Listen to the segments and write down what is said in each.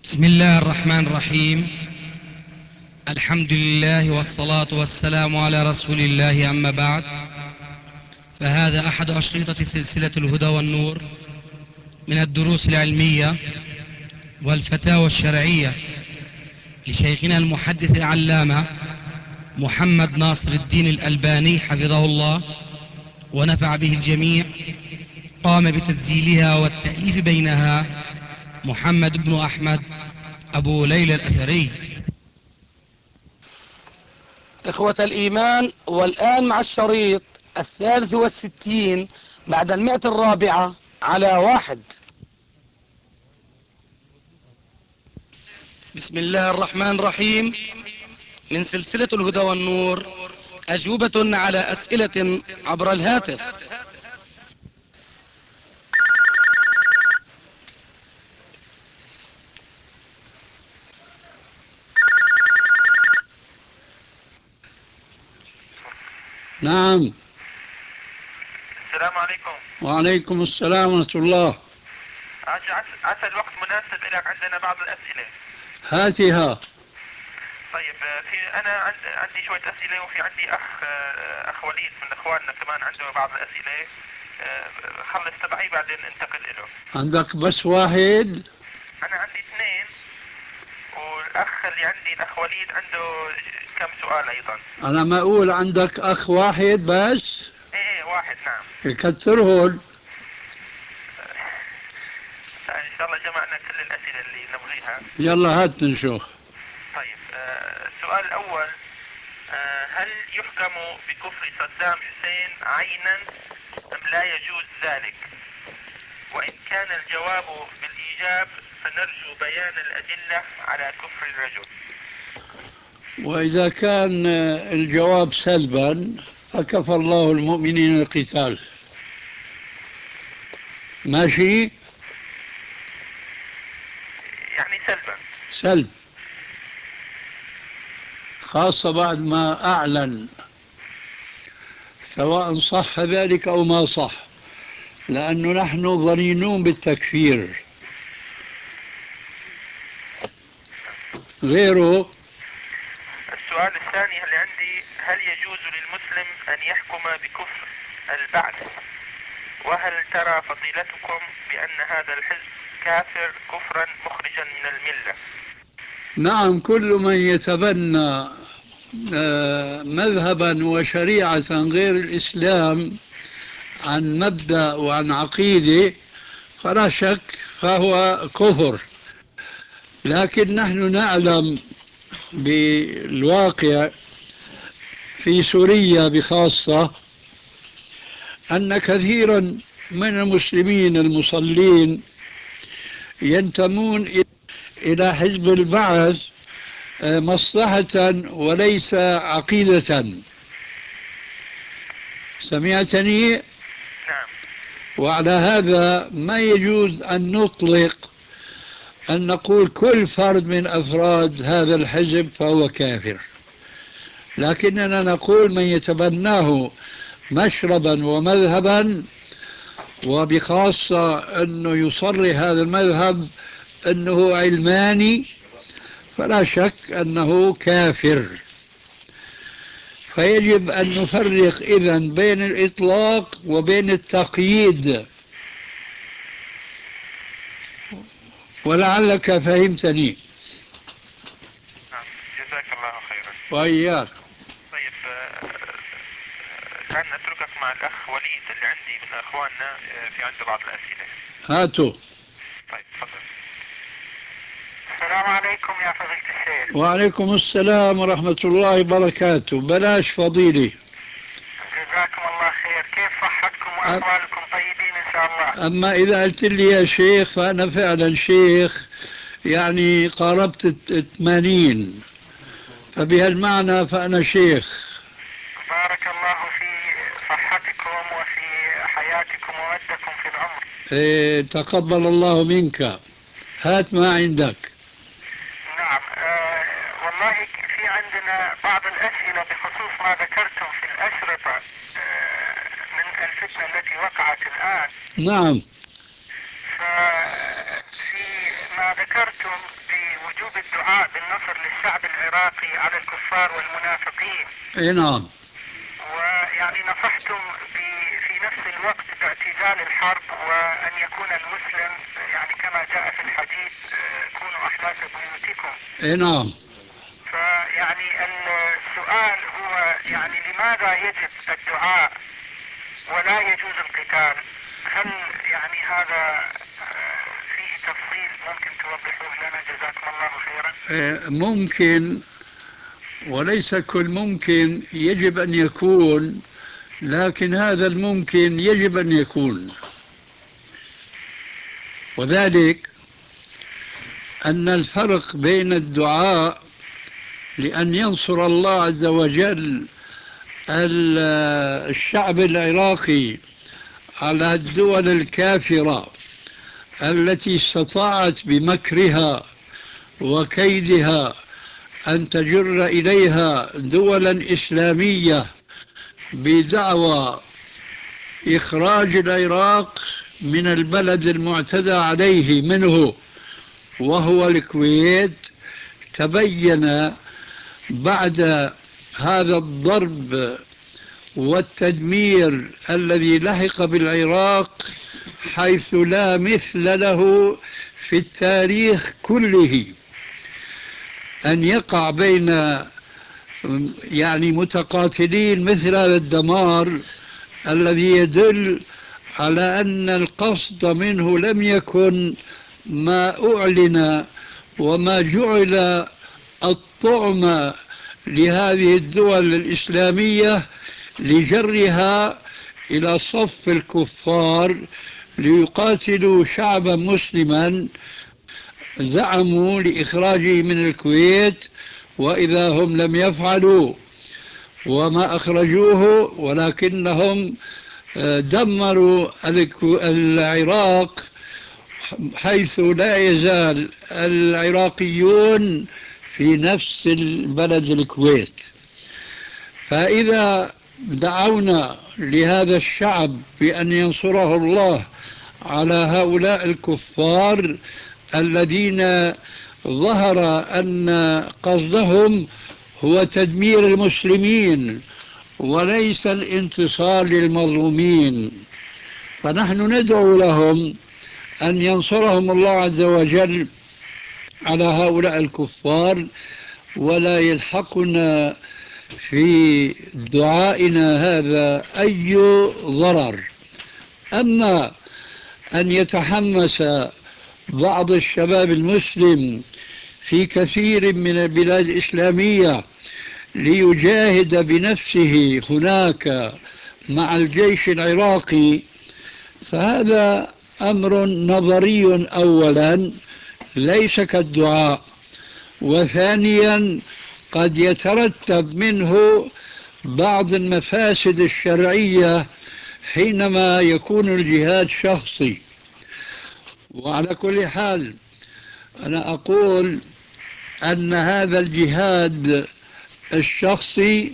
بسم الله الرحمن الرحيم. الحمد لله والصلاة والسلام على رسول الله، أما بعد، فهذا أحد أشرطة سلسلة الهدى والنور من الدروس العلمية والفتاوى الشرعية لشيخنا المحدث العلامة محمد ناصر الدين الألباني حفظه الله ونفع به الجميع. قام بتسجيلها والتأليف بينها محمد بن أحمد أبو ليلى الأثري. إخوة الإيمان، والآن مع الشريط 63 بعد 100 على 1. بسم الله الرحمن الرحيم. من سلسلة الهدى والنور، أجوبة على أسئلة عبر الهاتف. نعم. السلام عليكم. وعليكم السلام ورحمة الله. عسى الوقت مناسب لك، عندنا بعض الأسئلة. هاتها. طيب، أنا عندي شوية أسئلة، وفي عندي أخ وليد من إخواننا كمان عنده بعض الأسئلة. خلص تبعي بعدين انتقل له. عندك بس واحد؟ أنا عندي اثنين، والأخ اللي عندي الأخ وليد عنده كم سؤال أيضا. أنا ما أقول عندك أخ واحد بس؟ إيه واحد، نعم. يكثرهم. إن شاء الله جمعنا كل الأسئلة اللي نبغيها. يلا هات نشوف. طيب، السؤال الأول: هل يحكم بكفر صدام حسين عينا أم لا يجوز ذلك؟ وإن كان الجواب بالإيجاب فنرجو بيان الأدلة على كفر الرجل. وإذا كان الجواب سلبا فكفى الله المؤمنين القتال. ماشي؟ يعني سلبا. سلب، خاصة بعد ما أعلن، سواء صح ذلك أو ما صح، لأنه نحن ظنينون بالتكفير. غيره. السؤال الثاني اللي عندي: هل يجوز للمسلم أن يحكم بكفر البعث؟ وهل ترى فضيلتكم بأن هذا الحزب كافر كفرا مخرجا من الملة؟ نعم، كل من يتبنى مذهبا وشريعة غير الإسلام عن مبدأ وعن عقيدة فلا شك فهو كفر. لكن نحن نعلم بالواقع في سوريا بخاصة أن كثيرا من المسلمين المصلين ينتمون إلى حزب البعث مصلحة وليس عقيدة. سمعتني؟ نعم. وعلى هذا ما يجوز أن نطلق أن نقول كل فرد من أفراد هذا الحزب فهو كافر، لكننا نقول من يتبناه مشربا ومذهبا، وبخاصة أنه يصرح هذا المذهب أنه علماني، فلا شك أنه كافر. فيجب أن نفرق إذن بين الإطلاق وبين التقييد، ولعلك فهمتني. نعم، جزاك الله خيرا. وإياك. طيب، الآن نتركك مع الأخ وليد اللي عندي من أخواننا، في عنده بعض الأسئلة. هاتوا. طيب، تفضل. السلام عليكم يا فضيلة الشيخ. وعليكم السلام ورحمة الله وبركاته. بلاش فضيلي. جزاكم الله خير. كيف صحتكم وأحوالكم؟ طيبين إن شاء الله. أما إذا قلت لي يا شيخ فأنا فعلا شيخ، يعني قاربت 80، فبهالمعنى فأنا شيخ. بارك الله في صحتكم وفي حياتكم ومدكم في العمر. إيه، تقبل الله منك. هات ما عندك. نعم. والله في عندنا بعض الأسئلة بخصوص ما ذكرتم في الأشرطة من الفتنة التي وقعت الآن. نعم. ففي ما ذكرت نصحتم بوجوب الدعاء بالنصر للشعب العراقي على الكفار والمنافقين. اي نعم. ويعني نصحتم في نفس الوقت باعتزال الحرب، وأن يكون المسلم يعني كما جاء في الحديث كونوا أحلاس بيوتكم. اي نعم. فيعني السؤال هو يعني لماذا يجب الدعاء ولا يجوز القتال؟ هل يعني هذا فيه تفصيل ممكن توضحوه لنا؟ جزاكم الله خيرا. ممكن، وليس كل ممكن يجب أن يكون، لكن هذا الممكن يجب أن يكون. وذلك أن الفرق بين الدعاء لأن ينصر الله عز وجل الشعب العراقي على الدول الكافرة التي استطاعت بمكرها وكيدها أن تجر إليها دولا إسلامية بدعوى إخراج العراق من البلد المعتدى عليه منه وهو الكويت، تبين بعد هذا الضرب والتدمير الذي لحق بالعراق حيث لا مثل له في التاريخ كله، أن يقع بين يعني متقاتلين مثل هذا الدمار الذي يدل على أن القصد منه لم يكن ما أعلن وما جعل الطعم لهذه الدول الإسلامية لجرها إلى صف الكفار ليقاتلوا شعبا مسلما زعموا لإخراجه من الكويت، وإذا هم لم يفعلوا وما أخرجوه، ولكنهم دمروا العراق حيث لا يزال العراقيون في نفس البلد الكويت. فإذا دعونا لهذا الشعب بأن ينصره الله على هؤلاء الكفار الذين ظهر أن قصدهم هو تدمير المسلمين وليس الانتصار للمظلومين، فنحن ندعو لهم أن ينصرهم الله عز وجل على هؤلاء الكفار، ولا يلحقنا في دعائنا هذا أي ضرر. أما أن يتحمس بعض الشباب المسلم في كثير من البلاد الإسلامية ليجاهد بنفسه هناك مع الجيش العراقي، فهذا أمر نظري أولا ليس كالدعاء، وثانيا قد يترتب منه بعض المفاسد الشرعية حينما يكون الجهاد شخصي. وعلى كل حال أنا أقول أن هذا الجهاد الشخصي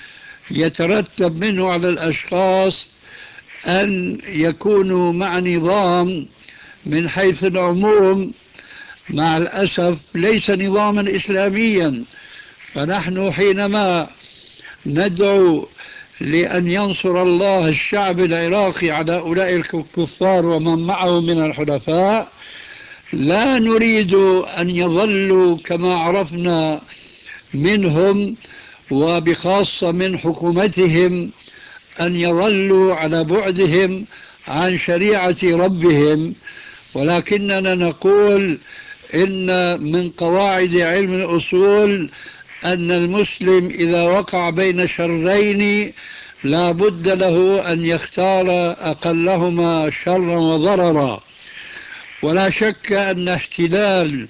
يترتب منه على الأشخاص أن يكونوا مع نظام من حيث العموم مع الأسف ليس نظاما إسلاميا. فنحن حينما ندعو لأن ينصر الله الشعب العراقي على هؤلاء الكفار ومن معه من الحلفاء، لا نريد أن يظلوا كما عرفنا منهم وبخاصة من حكومتهم أن يظلوا على بعدهم عن شريعة ربهم، ولكننا نقول إن من قواعد علم الأصول أن المسلم إذا وقع بين شرين لا بد له أن يختار أقلهما شرا وضررا. ولا شك أن احتلال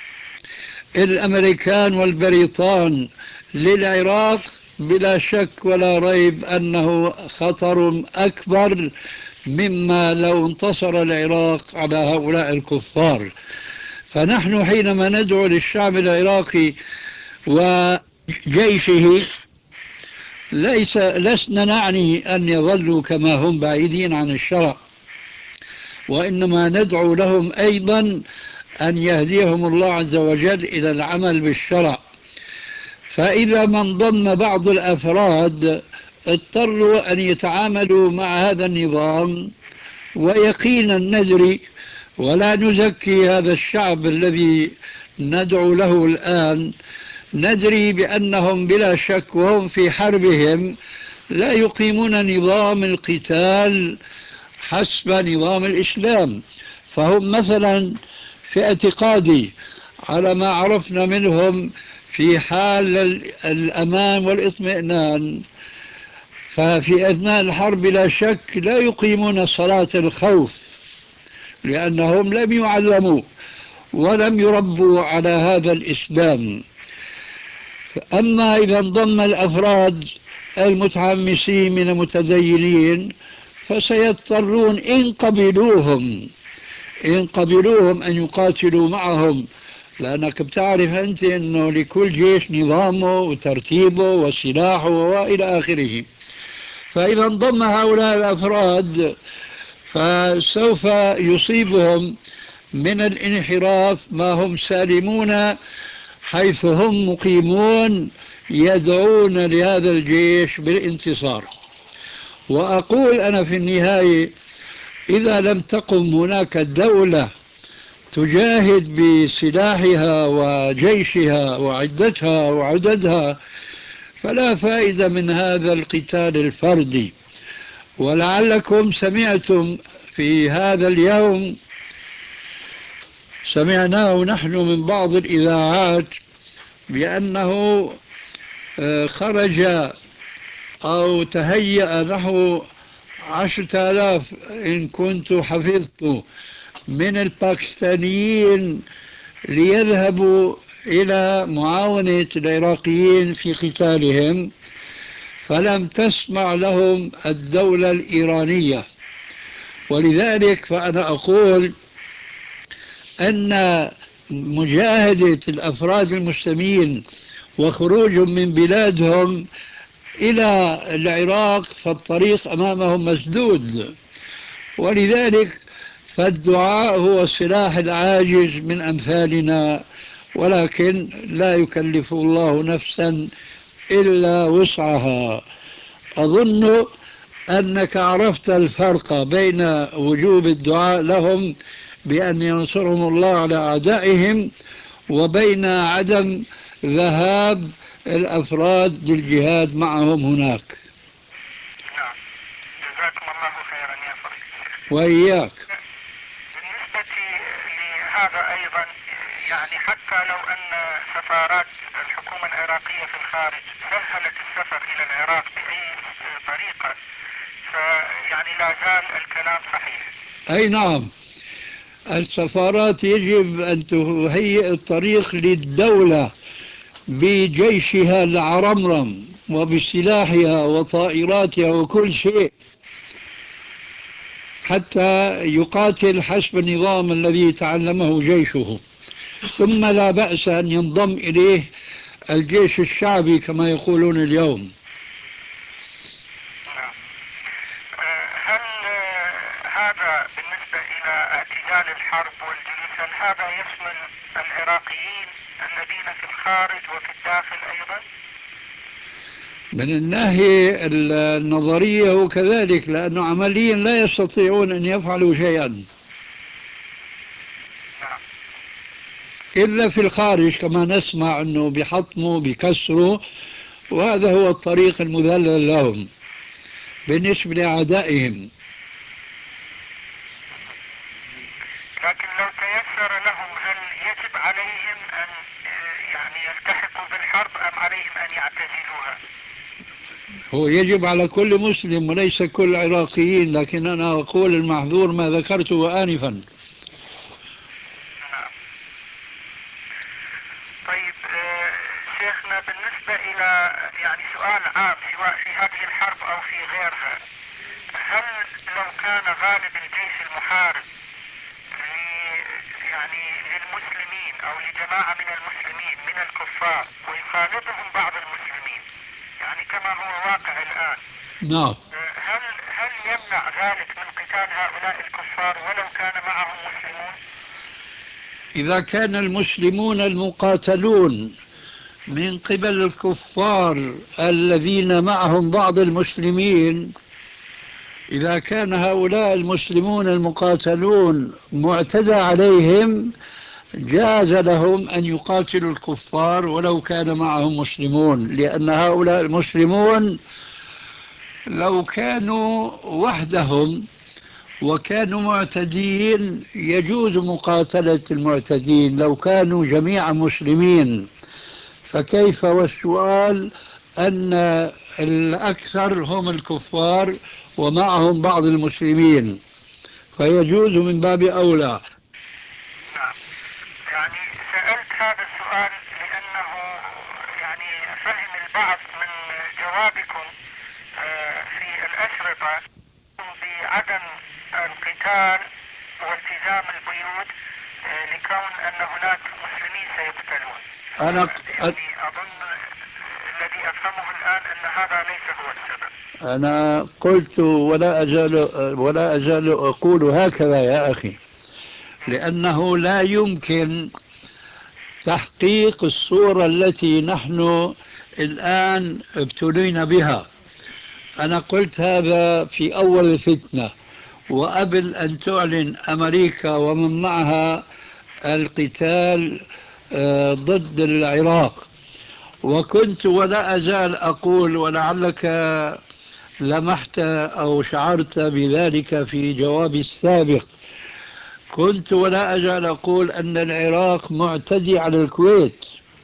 الأمريكان والبريطان للعراق بلا شك ولا ريب أنه خطر أكبر مما لو انتصر العراق على هؤلاء الكفار. فنحن حينما ندعو للشعب العراقي وجيشه لسنا نعني أن يظلوا كما هم بعيدين عن الشرع، وإنما ندعو لهم أيضا أن يهديهم الله عز وجل إلى العمل بالشرع. فإذا ما انضم بعض الأفراد اضطروا أن يتعاملوا مع هذا النظام، ويقينا ندري ولا نزكي هذا الشعب الذي ندعو له الآن، ندري بأنهم بلا شك وهم في حربهم لا يقيمون نظام القتال حسب نظام الإسلام. فهم مثلا في اعتقادي على ما عرفنا منهم في حال الأمان والاطمئنان، ففي أثناء الحرب لا شك لا يقيمون صلاة الخوف، لأنهم لم يعلموا ولم يربوا على هذا الإسلام. أما إذا انضم الأفراد المتحمسين من المتدينين فسيضطرون إن قبلوهم أن يقاتلوا معهم، لأنك بتعرف أنت أنه لكل جيش نظامه وترتيبه وسلاحه وإلى آخره. فإذا انضم هؤلاء الأفراد فسوف يصيبهم من الانحراف ما هم سالمون حيث هم مقيمون يدعون لهذا الجيش بالانتصار. وأقول أنا في النهاية إذا لم تقم هناك دولة تجاهد بسلاحها وجيشها وعدتها وعددها فلا فائدة من هذا القتال الفردي. ولعلكم سمعتم في هذا اليوم، سمعناه نحن من بعض الإذاعات بأنه خرج أو تهيأ نحو 10,000 إن كنت حفظت من الباكستانيين ليذهبوا إلى معاونة العراقيين في قتالهم، فلم تسمع لهم الدولة الإيرانية. ولذلك فأنا أقول أن مجاهدة الأفراد المسلمين وخروجهم من بلادهم إلى العراق فالطريق أمامهم مسدود. ولذلك فالدعاء هو السلاح العاجز من أمثالنا، ولكن لا يكلف الله نفسا إلا وسعها. أظن أنك عرفت الفرق بين وجوب الدعاء لهم بأن ينصرهم الله على أعدائهم وبين عدم ذهاب الأفراد للجهاد معهم هناك. نعم، جزاكم الله خيرا يا فضيلة الشيخ. وإياك. بالنسبة لهذا أيضا، يعني حتى لو أن سفارات الحكومة العراقية في الخارج سهلت السفر إلى العراق بأي طريقة، فيعني لا زال الكلام صحيح. أي نعم، السفارات يجب أن تهيئ الطريق للدولة بجيشها العرمرم وبسلاحها وطائراتها وكل شيء حتى يقاتل حسب النظام الذي تعلمه جيشه. ثم لا بأس أن ينضم إليه الجيش الشعبي كما يقولون اليوم. نعم. هل هذا بالنسبة إلى اعتزال الحرب والجلوس، هل هذا يشمل العراقيين الذين في الخارج وفي الداخل أيضا؟ من الناحية النظرية وكذلك، لأنه عمليا لا يستطيعون أن يفعلوا شيئا نعم. إلا في الخارج كما نسمع أنه بيحطموا بيكسروا، وهذا هو الطريق المذلل لهم بالنسبة لأعدائهم. لكن لو تيسر لهم هل يجب عليهم أن يعني يلتحقوا بالحرب أم عليهم أن يعتزلوها؟ هو يجب على كل مسلم وليس كل العراقيين، لكن أنا أقول المحظور ما ذكرته آنفا. نعم. طيب شيخنا، بالنسبة إلى يعني سؤال عام سواء في هذه الحرب أو في غيرها، هل لو كان غالب الجيش المحارب يعني للمسلمين أو لجماعة من المسلمين من الكفار ويخالفهم بعض المسلمين، يعني كما هو واقع الآن، نعم. هل يمنع ذلك من قتال هؤلاء الكفار ولو كان معهم مسلمون؟ إذا كان المسلمون المقاتلون من قبل الكفار الذين معهم بعض المسلمين، إذا كان هؤلاء المسلمون المقاتلون معتدى عليهم، جاز لهم أن يقاتلوا الكفار ولو كان معهم مسلمون، لأن هؤلاء المسلمون لو كانوا وحدهم وكانوا معتدين يجوز مقاتلة المعتدين لو كانوا جميعا مسلمين. فكيف والسؤال أن الأكثر هم الكفار ومعهم بعض المسلمين، فيجوز من باب أولى. نعم. يعني سألت هذا السؤال لأنه يعني فهم البعض من جوابكم في الأشرطة بعدم القتال والتزام القيود لكون أن هناك مسلمين سيقتلون. أنا يعني أظن الذي أفهمه الآن أن هذا ليس هو السبب. أنا قلت ولا أزال أقول هكذا يا أخي، لأنه لا يمكن تحقيق الصورة التي نحن الآن ابتلينا بها. أنا قلت هذا في أول الفتنة وقبل أن تعلن أمريكا ومن معها القتال ضد العراق، وكنت ولا أزال أقول، ولعلك لمحت أو شعرت بذلك في جوابي السابق، كنت ولا أزال أقول أن العراق معتدي على الكويت.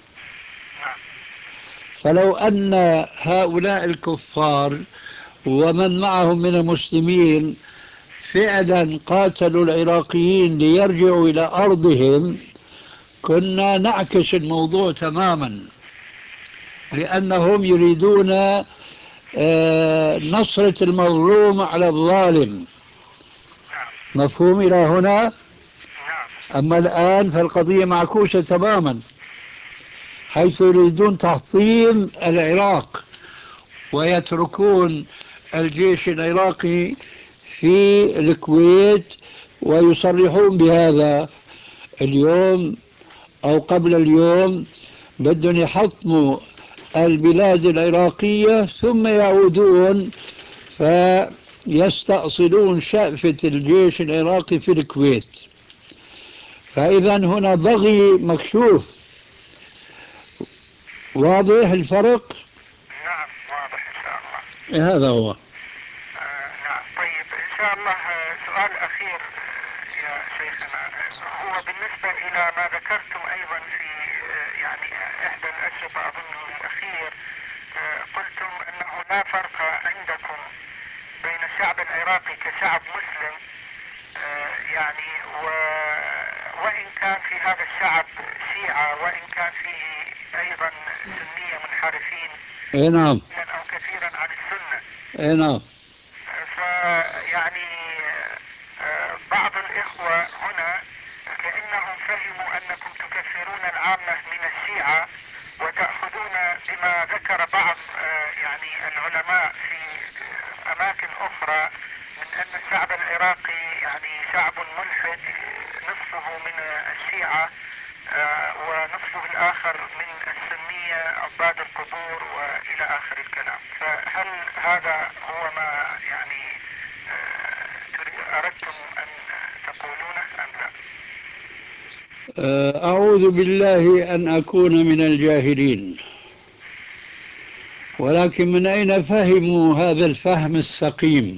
فلو أن هؤلاء الكفار ومن معهم من المسلمين فعلا قاتلوا العراقيين ليرجعوا إلى أرضهم، كنا نعكس الموضوع تماما، لأنهم يريدون نصرة المظلوم على الظالم. مفهوم إلى هنا؟ أما الآن فالقضية معكوسة تماما، حيث يريدون تحطيم العراق ويتركون الجيش العراقي في الكويت، ويصرحون بهذا اليوم أو قبل اليوم، بدهم يحطموا البلاد العراقية ثم يعودون فيستأصلون شأفة الجيش العراقي في الكويت. فإذا هنا بغي مكشوف. واضح الفرق؟ نعم واضح إن شاء الله. هذا هو. نعم. طيب إن شاء الله سؤال أخير يا شيخنا، هو بالنسبة إلى ما ذكرتم أيضا في يعني إحدى الأشرطة أظنه الأخير، قلتم أنه لا فرق عندكم بين الشعب العراقي كشعب مسلم، يعني وإن كان في هذا الشعب شيعة وإن كان فيه أيضا سنية منحرفين نعم. أو كثيرا عن السنة. نعم. فيعني بعض الإخوة هنا كأنهم فهموا أنكم تكفرون العامة من الشيعة وتأخذون بما ذكر بعض يعني العلماء في أماكن أخرى من أن الشعب العراقي يعني شعب ملحد، نصفه من الشيعة ونصفه الآخر من السنية عباد القبور وإلى آخر الكلام. فهل هذا هو ما يعني أردتم أن تقولونه أم لا؟ أعوذ بالله أن أكون من الجاهلين، ولكن من أين فهموا هذا الفهم السقيم؟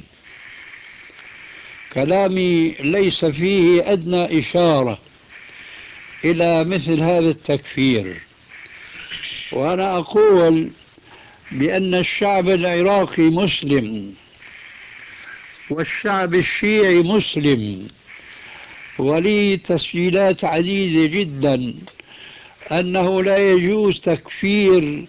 كلامي ليس فيه أدنى إشارة إلى مثل هذا التكفير، وأنا أقول بأن الشعب العراقي مسلم والشعب الشيعي مسلم، ولي تسجيلات عديدة جدا أنه لا يجوز تكفير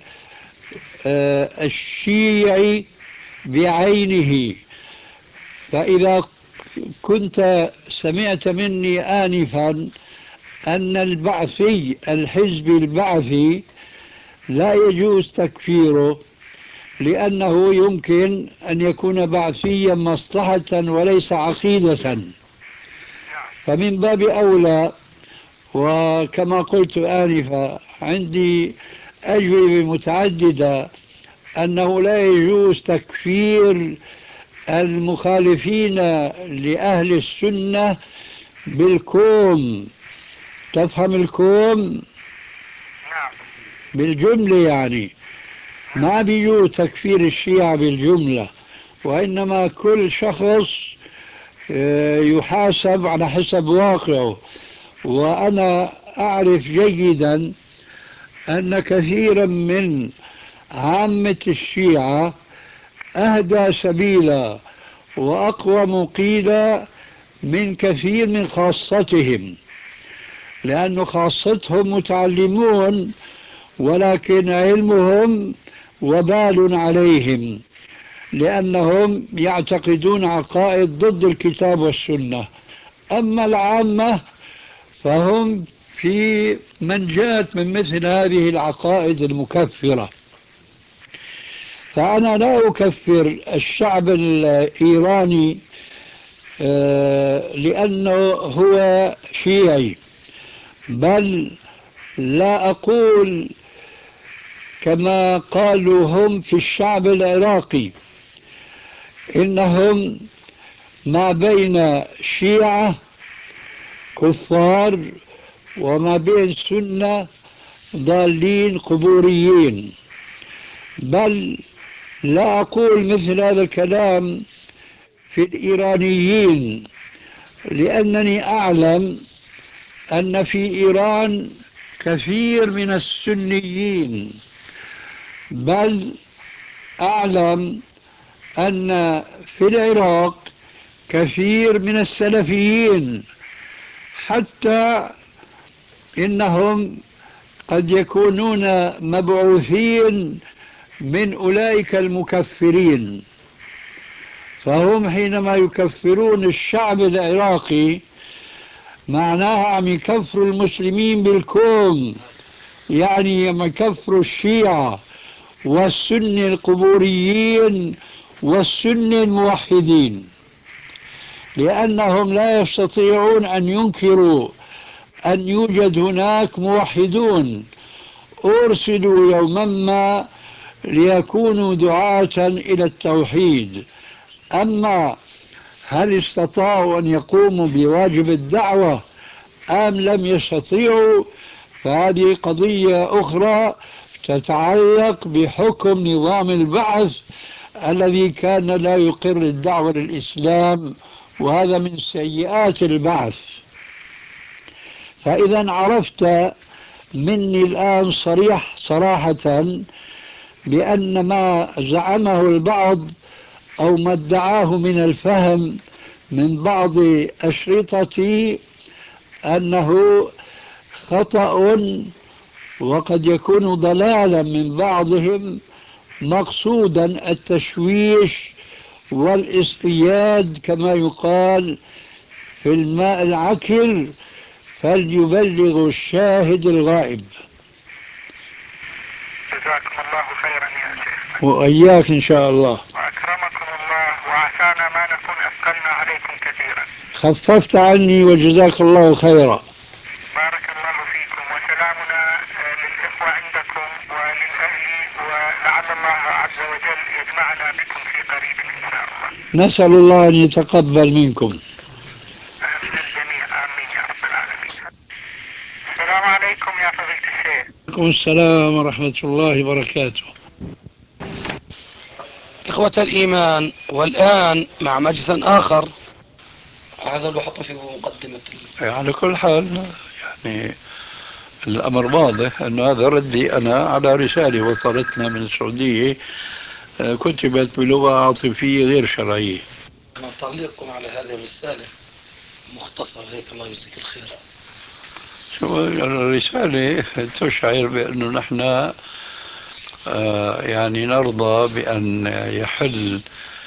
الشيعي بعينه. فإذا كنت سمعت مني آنفا أن البعثي الحزب البعثي لا يجوز تكفيره لأنه يمكن أن يكون بعثيا مصلحة وليس عقيدة، فمن باب أولى وكما قلت آنفا عندي أجوبة متعددة أنه لا يجوز تكفير المخالفين لأهل السنة بالكوم. تفهم الكوم؟ نعم. بالجملة يعني ما بيجوز تكفير الشيعة بالجملة، وإنما كل شخص يحاسب على حسب واقعه. وأنا أعرف جيدا أن كثيرا من عامة الشيعة أهدى سبيلا وأقوم قيلا من كثير من خاصتهم، لأن خاصتهم متعلمون ولكن علمهم وبال عليهم، لأنهم يعتقدون عقائد ضد الكتاب والسنة. أما العامة فهم في منجاة من مثل هذه العقائد المكفرة. فأنا لا أكفر الشعب الإيراني لأنه هو شيعي، بل لا أقول كما قالوا هم في الشعب العراقي إنهم ما بين شيعة كفار وما بين سنة ضالين قبوريين، بل لا أقول مثل هذا الكلام في الإيرانيين، لأنني أعلم أن في إيران كثير من السنيين، بل أعلم أن في العراق كثير من السلفيين، حتى إنهم قد يكونون مبعوثين من أولئك المكفرين. فهم حينما يكفرون الشعب العراقي معناها عم يكفروا المسلمين بالكون، يعني عم يكفروا الشيعة والسنة القبوريين والسنة الموحدين، لأنهم لا يستطيعون أن ينكروا أن يوجد هناك موحدون أرسلوا يوما ما ليكونوا دعاة إلى التوحيد. أما هل استطاعوا أن يقوموا بواجب الدعوة أم لم يستطيعوا، فهذه قضية أخرى تتعلق بحكم نظام البعث الذي كان لا يقر الدعوة للإسلام، وهذا من سيئات البعث. فإذا عرفت مني الآن صراحة بأن ما زعمه البعض أو ما ادعاه من الفهم من بعض أشرطتي أنه خطأ، وقد يكون ضلالا من بعضهم مقصودا التشويش والاصطياد كما يقال في الماء العكر، فليبلغ الشاهد الغائب. جزاكم الله خيرا يا شيخ. وإياك إن شاء الله. وأكرمكم الله وعسانا ما نكون أثقلنا عليكم كثيرا. خففت عني وجزاك الله خيرا. بارك الله فيكم، وسلامنا للإخوة عندكم وللأهل، ولعل الله عز وجل يجمعنا بكم في قريب إن شاء الله. نسأل الله أن يتقبل منكم. من الجميع، آمين يا رب العالمين. السلام عليكم يا فضيلة الشيخ. وعليكم السلام ورحمة الله وبركاته. إخوة الإيمان، والآن مع مجلس آخر، هذا اللي حطه في مقدمة على كل حال يعني الأمر واضح أن هذا ردي أنا على رسالة وصلتنا من السعودية كتبت بلغة عاطفية غير شرعية. تعليقكم على هذه الرسالة مختصر هيك، الله يجزيك الخير. شو الرسالة تشعر بأنه نحن يعني نرضى بأن يحل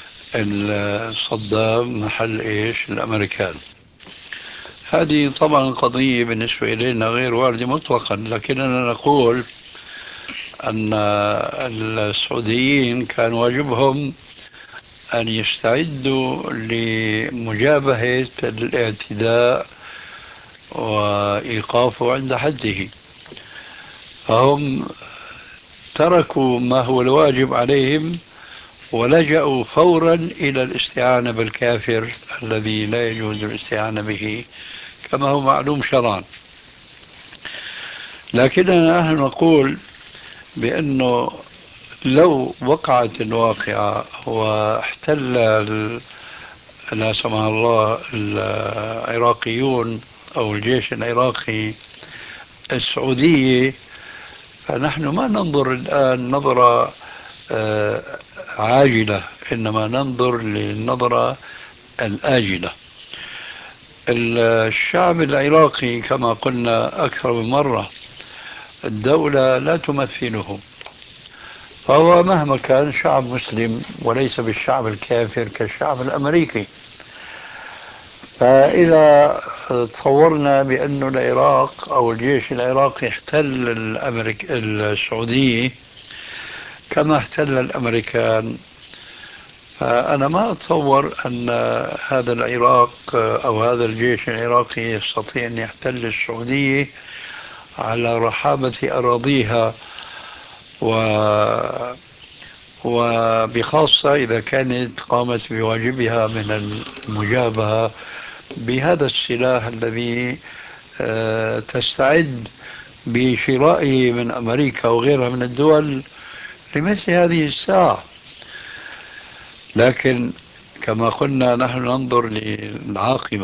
صدام محل إيش الأمريكان. هذه طبعا قضية بالنسبة إلينا غير واردة مطلقا، لكننا نقول أن السعوديين كان واجبهم أن يستعدوا لمجابهة الاعتداء وإيقافه عند حده. فهم تركوا ما هو الواجب عليهم ولجأوا فورا إلى الاستعانة بالكافر الذي لا يجوز الاستعانة به كما هو معلوم شرعا. لكننا نحن نقول بأنه لو وقعت الواقعة واحتل لا سمح الله العراقيون أو الجيش العراقي السعودية، فنحن ما ننظر الآن نظرة عاجلة، إنما ننظر للنظرة الآجلة. الشعب العراقي كما قلنا أكثر من مرة الدولة لا تمثله، فهو مهما كان شعب مسلم وليس بالشعب الكافر كالشعب الأمريكي. فإذا تصورنا بأن العراق أو الجيش العراقي احتل السعودية كما احتل الأمريكان، فأنا ما أتصور أن هذا العراق أو هذا الجيش العراقي يستطيع أن يحتل السعودية على رحابة أراضيها، وبخاصة إذا كانت قامت بواجبها من المجابهة بهذا السلاح الذي تستعد بشرائه من أمريكا وغيرها من الدول لمثل هذه الساعة. لكن كما قلنا نحن ننظر للعاقبة.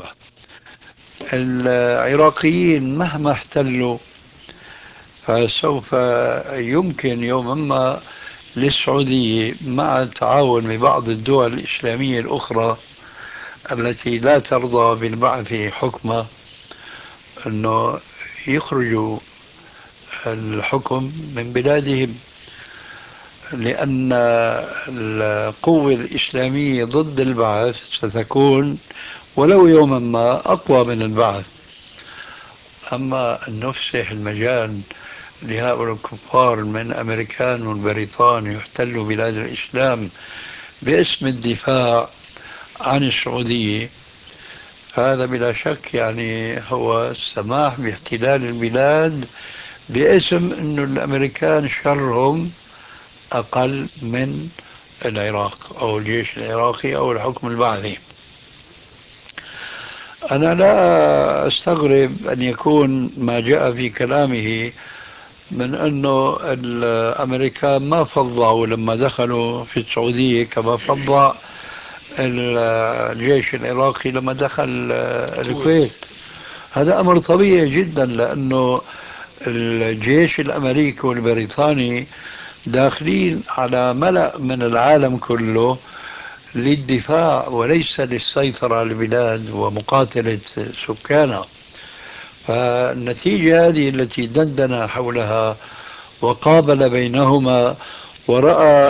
العراقيين مهما احتلوا فسوف يمكن يوما ما للسعودية مع التعاون ببعض الدول الإسلامية الأخرى التي لا ترضى بالبعث حكمة أنه يخرجوا الحكم من بلادهم، لأن القوة الإسلامية ضد البعث ستكون ولو يوما ما أقوى من البعث. أما أن نفسح المجال لهؤلاء الكفار من أمريكان والبريطان يحتلوا بلاد الإسلام باسم الدفاع عن السعودية، هذا بلا شك يعني هو السماح باحتلال البلاد باسم أن الأمريكان شرهم أقل من العراق أو الجيش العراقي أو الحكم البعثي. أنا لا أستغرب أن يكون ما جاء في كلامه من أنه الأمريكان ما فضعوا لما دخلوا في السعودية كما فضع الجيش العراقي لما دخل الكويت. هذا أمر طبيعي جدا، لأنه الجيش الأمريكي والبريطاني داخلين على ملأ من العالم كله للدفاع وليس للسيطرة على البلاد ومقاتلة سكانها. فالنتيجة هذه التي دندن حولها وقابل بينهما ورأى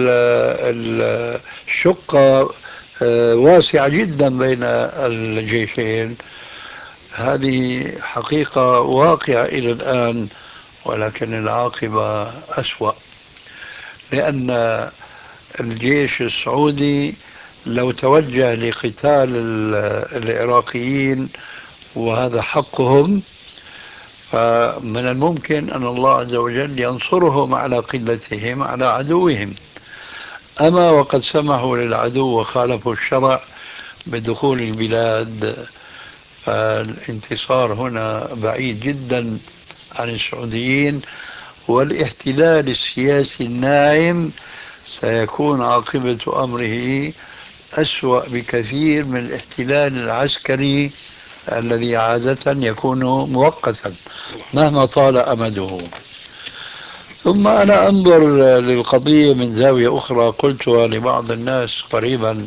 الشقة واسعة جدا بين الجيشين، هذه حقيقة واقعة إلى الآن، ولكن العاقبة أسوأ، لأن الجيش السعودي لو توجه لقتال العراقيين وهذا حقهم، فمن الممكن أن الله عز وجل ينصرهم على قلتهم على عدوهم. أما وقد سمحوا للعدو وخالفوا الشرع بدخول البلاد، فالانتصار هنا بعيد جدا عن السعوديين، والاحتلال السياسي الناعم سيكون عاقبة أمره أسوأ بكثير من الاحتلال العسكري الذي عادة يكون مؤقتا مهما طال أمده. ثم أنا أنظر للقضية من زاوية أخرى قلتها لبعض الناس قريبا: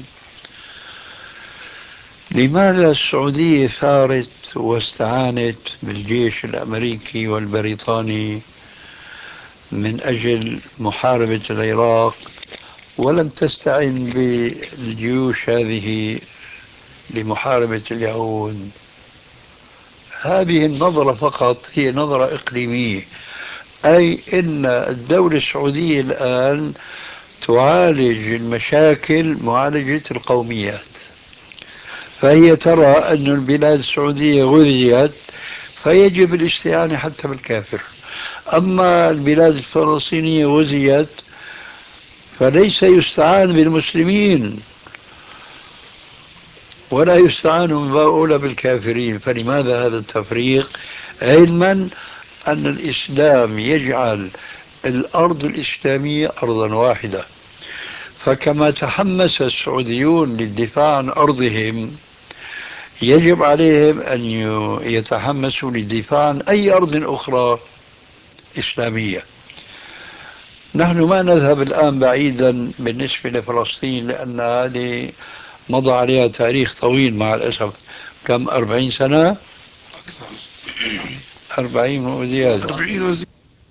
لماذا السعودية ثارت واستعانت بالجيش الأمريكي والبريطاني من أجل محاربة العراق ولم تستعن بالجيوش هذه لمحاربة اليهود؟ هذه النظرة فقط هي نظرة إقليمية، أي أن الدولة السعودية الآن تعالج المشاكل معالجة القوميات، فهي ترى أن البلاد السعودية غذيت فيجب الاستعانة حتى بالكافر. أما البلاد الفلسطينية وزيت فليس يستعان بالمسلمين ولا يستعان أولى بالكافرين. فلماذا هذا التفريق؟ علما أن الإسلام يجعل الأرض الإسلامية أرضا واحدة. فكما تحمس السعوديون للدفاع عن أرضهم يجب عليهم أن يتحمسوا للدفاع عن أي أرض أخرى إسلامية. نحن ما نذهب الآن بعيدا بالنسبة لفلسطين، لأن هذه مضى عليها تاريخ طويل مع الأسف. كم 40 سنة؟ أكثر. 40 وزيادة. 40 وزيادة.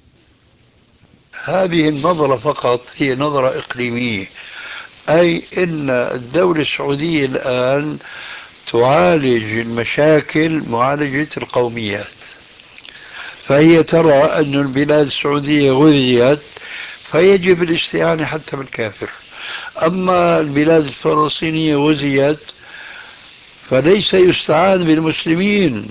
هذه النظرة فقط هي نظرة إقليمية، أي أن الدولة السعودية الآن تعالج المشاكل معالجة القوميات. فهي ترى أن البلاد السعودية غزيت فيجب الاستعانة حتى بالكافر. أما البلاد الفلسطينية وزيت فليس يستعان بالمسلمين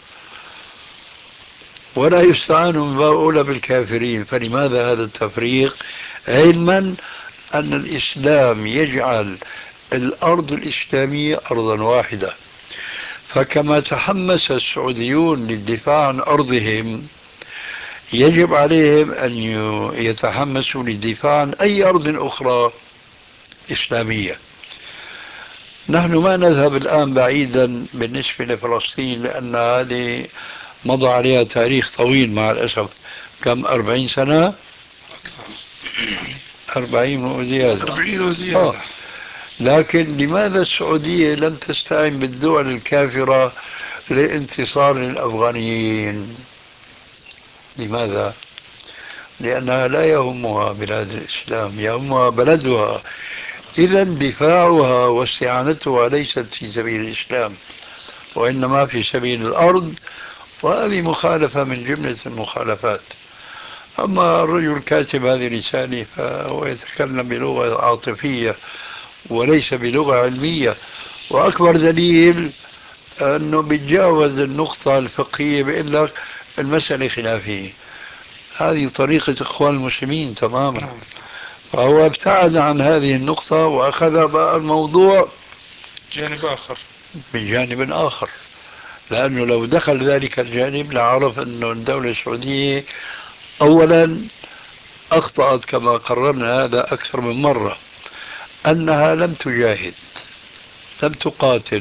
ولا يستعان أولى بالكافرين. فلماذا هذا التفريق؟ علما أن الإسلام يجعل الأرض الإسلامية أرضا واحدة. فكما تحمس السعوديون للدفاع عن أرضهم يجب عليهم أن يتحمسوا للدفاع عن أي أرض أخرى إسلامية. نحن ما نذهب الآن بعيدا بالنسبة لفلسطين، لأن هذه مضى عليها تاريخ طويل مع الأسف. كم 40 سنة؟ أكثر. 40 وزيادة. 40 وزيادة. لكن لماذا السعودية لم تستعن بالدول الكافرة لانتصار الأفغانيين؟ لماذا؟ لأنها لا يهمها بلاد الإسلام، يهمها بلدها. إذا دفاعها واستعانتها ليست في سبيل الإسلام وإنما في سبيل الأرض، وهذه مخالفة من جملة المخالفات. أما الرجل كاتب هذه الرسالة فهو يتكلم بلغة عاطفية وليس بلغة علمية، وأكبر دليل أنه بيتجاوز النقطة الفقهية بيقول لك المسألة خلافية. هذه طريقة إخوان المسلمين تماما. فهو ابتعد عن هذه النقطة وأخذ بقى الموضوع جانب آخر، من جانب آخر. لأنه لو دخل ذلك الجانب لعرف أنه الدولة السعودية أولا أخطأت كما قررنا هذا أكثر من مرة، أنها لم تجاهد، لم تقاتل.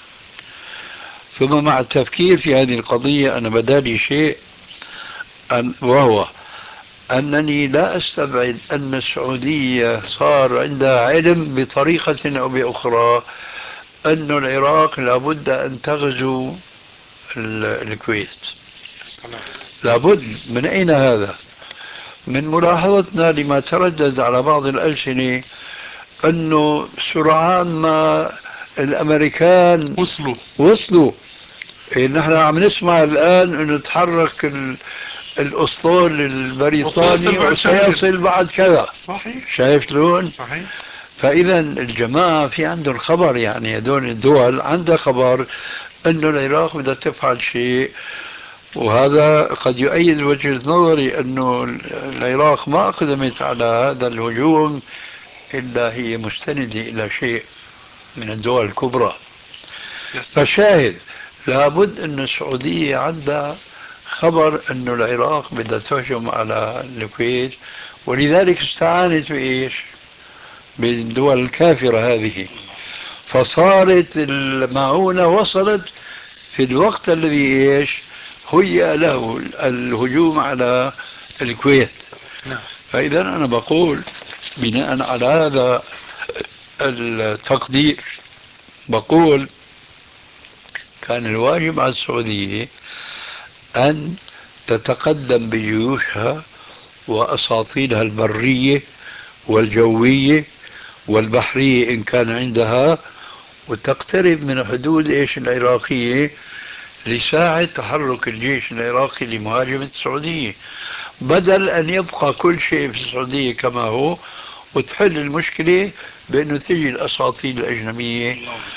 ثم مع التفكير في هذه القضية أنا بدالي شيء، وهو أنني لا أستبعد أن السعودية صار عندها علم بطريقة أو بأخرى أن العراق لابد أن تغزو الكويت. سلام. لابد. من أين هذا؟ من ملاحظتنا لما تردد على بعض الألسنة أنه سرعان ما الأمريكان وصلوا. إيه، نحن عم نسمع الآن أنه تحرك الأسطول البريطاني وسيصل بعد كذا. صحيح. شايف شلون؟ صحيح. فإذا الجماعة في عندهم خبر، يعني هذول الدول عندها خبر أنه العراق بدها تفعل شيء. وهذا قد يؤيد وجهة نظري أنه العراق ما أقدمت على هذا الهجوم إلا هي مستندة إلى شيء من الدول الكبرى. فشاهد لابد أن السعودية عندها خبر أن العراق بدها تهجم على الكويت، ولذلك استعانت بإيش؟ بالدول الكافرة هذه. فصارت المعونة وصلت في الوقت الذي إيش؟ هيأ له الهجوم على الكويت. فإذا أنا بقول بناء على هذا التقدير بقول كان الواجب على السعودية أن تتقدم بجيوشها وأساطيلها البرية والجوية والبحرية إن كان عندها، وتقترب من حدود إيش العراقية لساعة تحرك الجيش العراقي لمهاجمة السعودية، بدل أن يبقى كل شيء في السعودية كما هو وتحل المشكلة بأنه تجي الأساطيل الأجنبية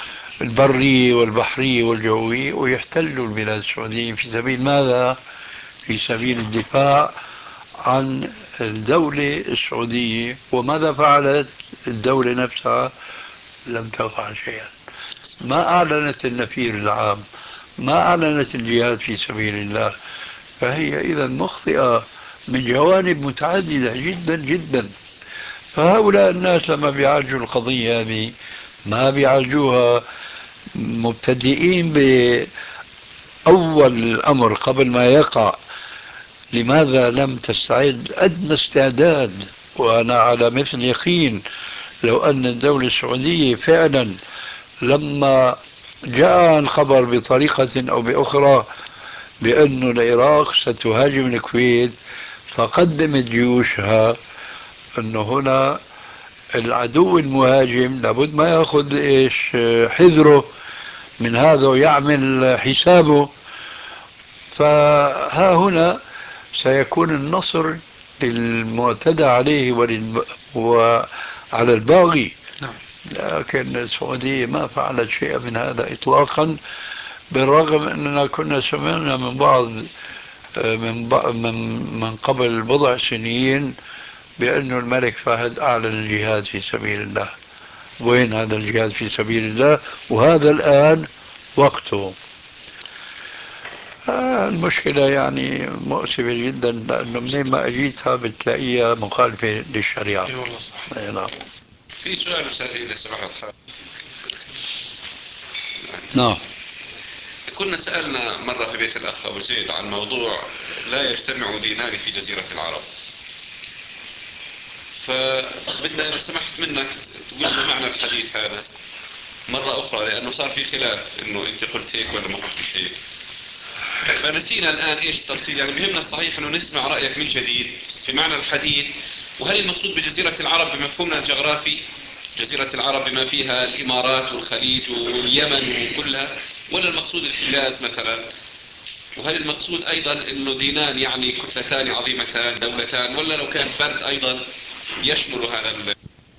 البري والبحري والجوي ويحتلوا البلاد السعودية في سبيل ماذا؟ في سبيل الدفاع عن الدولة السعودية. وماذا فعلت الدولة نفسها؟ لم تفعل شيئا. ما أعلنت النفير العام، ما أعلنت الجهاد في سبيل الله. فهي إذا مخطئة من جوانب متعددة جدا جدا. فهؤلاء الناس لما بيعالجوا القضية هذه ما بيعالجوها مبتدئين بأول الأمر قبل ما يقع. لماذا لم تستعد أدنى استعداد؟ وأنا على مثل يقين لو أن الدولة السعودية فعلا لما جاء الخبر بطريقة أو بأخرى بأن العراق ستهاجم الكويت فقدمت جيوشها، أنه هنا العدو المهاجم لابد ما يأخذ إيش حذره من هذا ويعمل حسابه. فها هنا سيكون النصر للمعتدى عليه وعلى الباغي. نعم. لكن السعودية ما فعلت شيئا من هذا إطلاقا، بالرغم أننا كنا سمعنا من بعض من قبل بضع سنين بأن الملك فهد أعلن الجهاد في سبيل الله. وين هذا الجهاد في سبيل الله؟ وهذا الآن وقته. المشكلة يعني مؤسفة جدا، لأنه منين ما أجيتها بتلاقيها مخالفة للشريعة. اي والله صح. نعم. في سؤال أستاذ إذا سمحت. نعم. كنا سألنا مرة في بيت الأخ أبو زيد عن موضوع لا يجتمع دينان في جزيرة العرب، فبدنا إذا سمحت منك تقول لنا معنى الحديث هذا مرة أخرى، لأنه صار في خلاف إنه أنت قلت هيك ولا ما قلت هيك، فنسينا الآن إيش التفصيل. يعني بهمنا الصحيح إنه نسمع رأيك من جديد في معنى الحديث. وهل المقصود بجزيرة العرب بمفهومنا الجغرافي جزيرة العرب بما فيها الإمارات والخليج واليمن وكلها، ولا المقصود الحجاز مثلا؟ وهل المقصود أيضا أنه دينان يعني كتلتان عظيمتان دولتان، ولا لو كان فرد أيضا يشمل هذا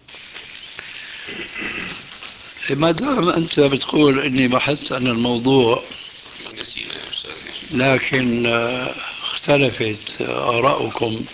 ما دام أنت بتقول إني بحثت عن الموضوع، نسينا يا أستاذ. لكن اختلفت آراؤكم.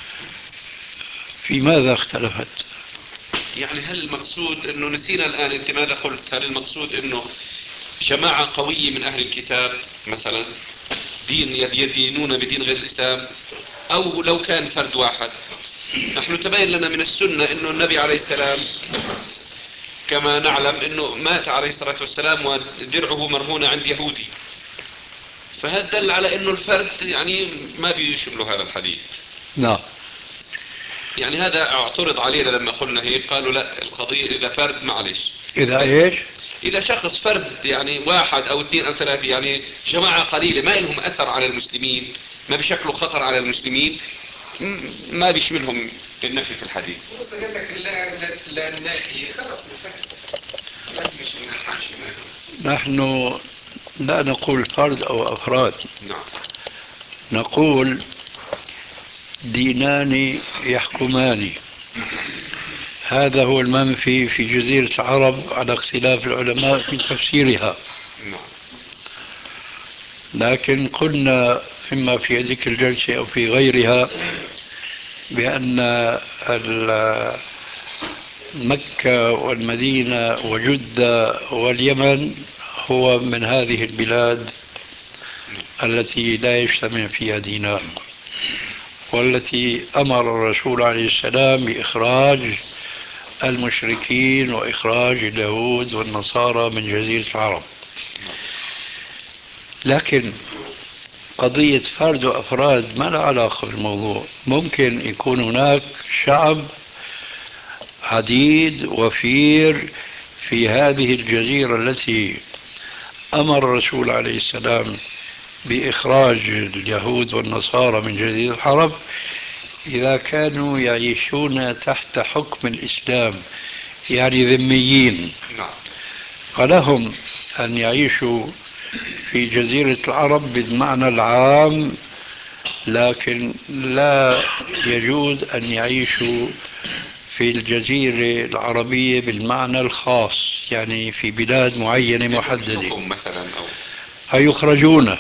في ماذا اختلفت؟ يعني هل المقصود أنه نسينا الآن أنت ماذا قلت؟ هل المقصود أنه جماعة قوية من أهل الكتاب مثلا دين يدينون بدين غير الإسلام، أو لو كان فرد واحد؟ نحن تبين لنا من السنة أنه النبي عليه السلام كما نعلم أنه مات عليه الصلاة والسلام ودرعه مرهونة عند يهودي، فهذا دل على أنه الفرد يعني ما بيشمله هذا الحديث. نعم. يعني هذا اعترض علينا لما قلنا هيك، قالوا لا القضية إذا فرد معلش، إذا إيش؟ إذا شخص فرد يعني واحد أو اثنين أو ثلاثة، يعني جماعة قليلة ما لهم أثر على المسلمين، ما بيشكلوا خطر على المسلمين، ما بيشملهم النفي في الحديث. بص قال لك لا النافي خلاص بس مش من الحاشية. نحن لا نقول فرد أو أفراد، نعم. نقول دينان يحكمان. هذا هو المنفي في جزيرة العرب على اختلاف العلماء في تفسيرها. نعم. لكن قلنا إما في هذه الجلسة أو في غيرها بأن مكة والمدينة وجدة واليمن هو من هذه البلاد التي لا يجتمع فيها دينان، والتي أمر الرسول عليه السلام بإخراج المشركين وإخراج اليهود والنصارى من جزيرة العرب. لكن قضية فرد وأفراد ما لها علاقة بالموضوع. ممكن يكون هناك شعب عديد وفير في هذه الجزيرة التي أمر الرسول عليه السلام بإخراج اليهود والنصارى من جزيرة العرب، إذا كانوا يعيشون تحت حكم الإسلام، يعني ذميين، نعم. فلهم أن يعيشوا في جزيرة العرب بالمعنى العام، لكن لا يجوز أن يعيشوا في الجزيرة العربية بالمعنى الخاص، يعني في بلاد معينة محددة. حكم مثلا أو هيخرجون.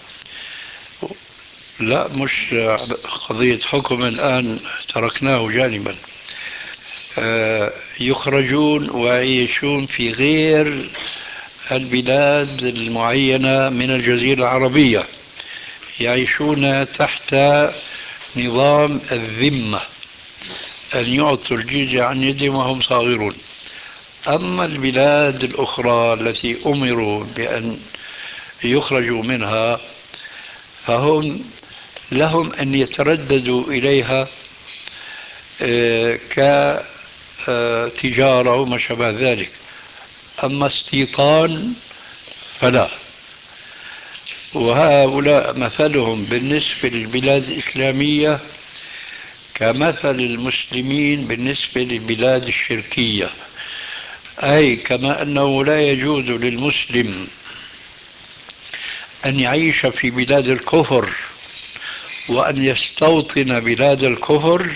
لا، مش قضية حكم الآن، تركناه جانبا. يخرجون ويعيشون في غير البلاد المعينة من الجزيرة العربية، يعيشون تحت نظام الذمة، أن يعطوا الجزية عن يدهم وهم صاغرون. أما البلاد الأخرى التي أمروا بأن يخرجوا منها فهم لهم أن يترددوا إليها كتجارة وما شابه ذلك. أما استيطان فلا. وهؤلاء مثلهم بالنسبة للبلاد الإسلامية كمثل المسلمين بالنسبة للبلاد الشركية، أي كما أنه لا يجوز للمسلم أن يعيش في بلاد الكفر وأن يستوطن بلاد الكفر،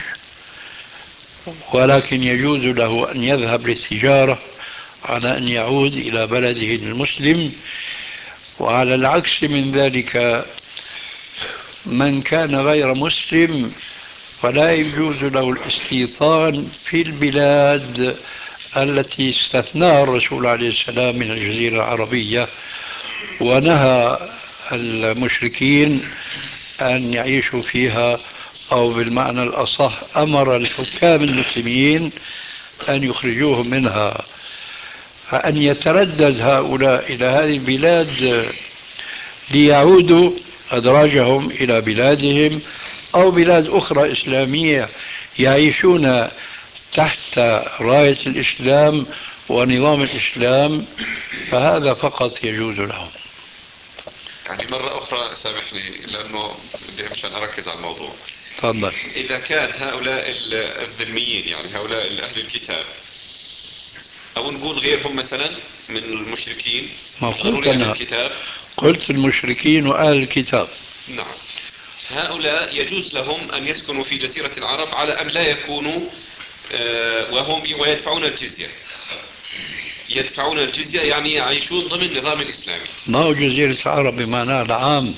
ولكن يجوز له أن يذهب للتجارة على أن يعود إلى بلده المسلم. وعلى العكس من ذلك، من كان غير مسلم فلا يجوز له الاستيطان في البلاد التي استثناها الرسول عليه السلام من الجزيرة العربية، ونهى المشركين أن يعيشوا فيها، أو بالمعنى الأصح أمر الحكام المسلمين أن يخرجوهم منها. فأن يتردد هؤلاء إلى هذه البلاد ليعودوا أدراجهم إلى بلادهم أو بلاد أخرى إسلامية يعيشون تحت راية الإسلام ونظام الإسلام، فهذا فقط يجوز لهم. يعني مرة أخرى سامحني لأنه بدي مشان أركز على الموضوع. تفضل. إذا كان هؤلاء الذميين، يعني هؤلاء أهل الكتاب، أو نقول غيرهم مثلا من المشركين، ما مش قلت ضروري أهل أنا، الكتاب. قلت المشركين وأهل الكتاب. نعم. هؤلاء يجوز لهم أن يسكنوا في جزيرة العرب على أن لا يكونوا ويدفعون الجزية. يدفعون الجزية يعني يعيشون ضمن النظام الإسلامي. ما هو جزيرة العرب بمعنى العام.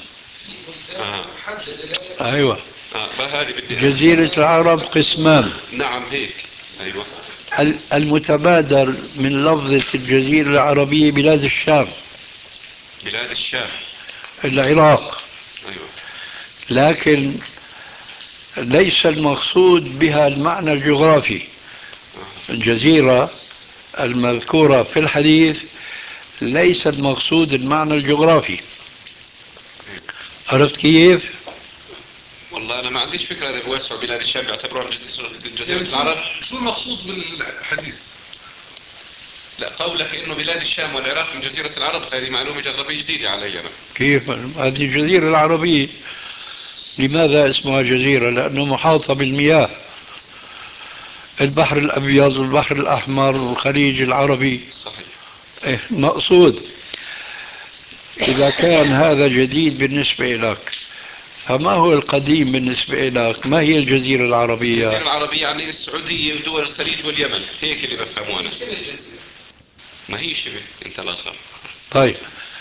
أيوة. هذه بدي جزيرة العرب قسمان. نعم هيك. أيوة. المتبادر من لفظة الجزيرة العربية بلاد الشام، بلاد الشام، العراق. أيوة. لكن ليس المقصود بها المعنى الجغرافي. الجزيرة المذكورة في الحديث ليس المقصود المعنى الجغرافي. عرفت كيف؟ والله أنا ما عنديش فكرة إذا بوسعوا بلاد الشام بيعتبروها جزيرة العرب. شو المقصود بالحديث؟ لا، قولك إنه بلاد الشام والعراق من جزيرة العرب هذه معلومة جغرافية جديدة علي أنا. كيف؟ هذه الجزيرة العربية لماذا اسمها جزيرة؟ لأنه محاطة بالمياه، البحر الأبيض والبحر الأحمر والخليج العربي. صحيح. مقصود. إذا كان هذا جديد بالنسبة لك، فما هو القديم بالنسبة لك؟ ما هي الجزيرة العربية؟ الجزيرة العربية يعني السعودية ودول الخليج واليمن، هيك اللي بفهمه أنا. ما هي شبه أنت الآخر. طيب،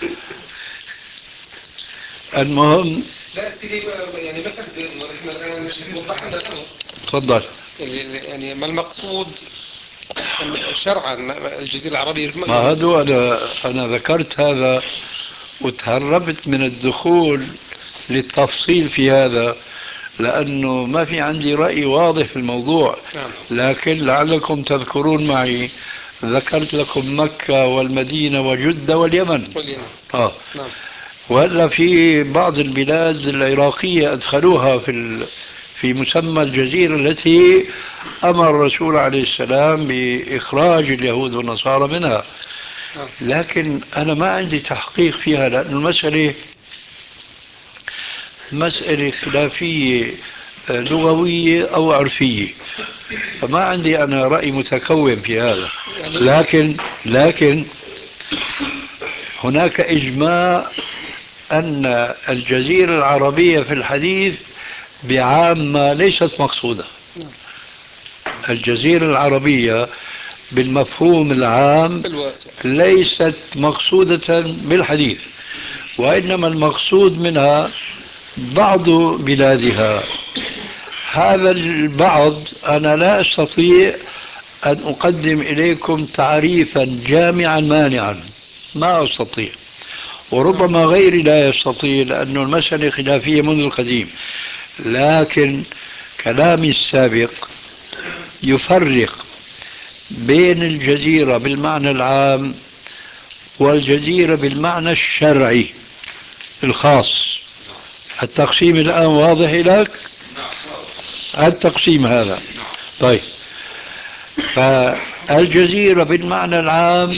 المهم. لا سيدي، يعني مسألة إنه إحنا الآن وضحنا الأمر. تفضل. يعني ما المقصود شرعا الجزيرة العربية؟ ما هذا أنا ذكرت هذا وتهربت من الدخول للتفصيل في هذا، لأنه ما في عندي رأي واضح في الموضوع. لكن لعلكم تذكرون معي ذكرت لكم مكة والمدينة وجدة واليمن. نعم. وهلا في بعض البلاد العراقية أدخلوها في مسمى الجزيرة التي أمر الرسول عليه السلام بإخراج اليهود والنصارى منها. لكن أنا ما عندي تحقيق فيها، لأن المسألة مسألة خلافية لغوية أو عرفية، فما عندي أنا رأي متكون في هذا. لكن هناك إجماع أن الجزيرة العربية في الحديث بعامة ليست مقصودة. الجزيرة العربية بالمفهوم العام الواسع. ليست مقصودة بالحديث، وإنما المقصود منها بعض بلادها. هذا البعض أنا لا أستطيع أن أقدم إليكم تعريفا جامعا مانعا، ما أستطيع، وربما غيري لا يستطيع، لأن المسألة خلافية منذ القديم. لكن كلامي السابق يفرق بين الجزيرة بالمعنى العام والجزيرة بالمعنى الشرعي الخاص. التقسيم الآن واضح لك؟ التقسيم هذا طيب. فالجزيرة بالمعنى العام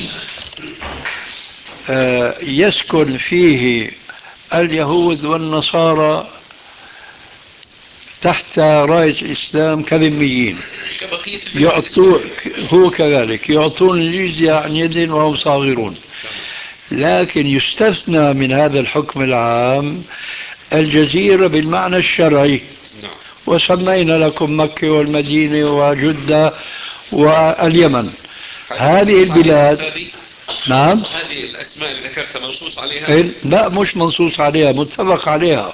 يسكن فيه اليهود والنصارى تحت راية الإسلام كذميين، كبقية يعطون هو كذلك يعطون الجزية عن يد وهم صاغرون. لكن يستثنى من هذا الحكم العام الجزيرة بالمعنى الشرعي، وسمينا لكم مكة والمدينة وجدة واليمن. هذه البلاد نعم. هذه الأسماء اللي ذكرتها منصوص عليها؟ لا مش منصوص عليها، متفق عليها.